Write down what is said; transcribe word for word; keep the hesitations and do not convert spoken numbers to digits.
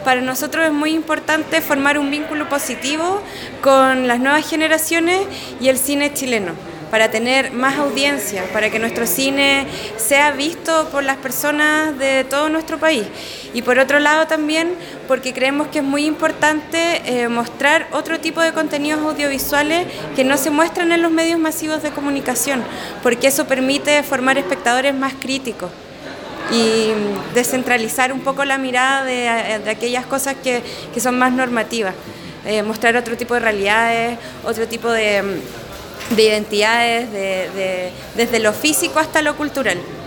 Para nosotros es muy importante formar un vínculo positivo con las nuevas generaciones y el cine chileno, para tener más audiencia, para que nuestro cine sea visto por las personas de todo nuestro país. Y por otro lado también porque creemos que es muy importante eh, mostrar otro tipo de contenidos audiovisuales que no se muestran en los medios masivos de comunicación, porque eso permite formar espectadores más críticos y descentralizar un poco la mirada de, de aquellas cosas que, que son más normativas, eh, mostrar otro tipo de realidades, otro tipo de, de identidades, de, de, desde lo físico hasta lo cultural.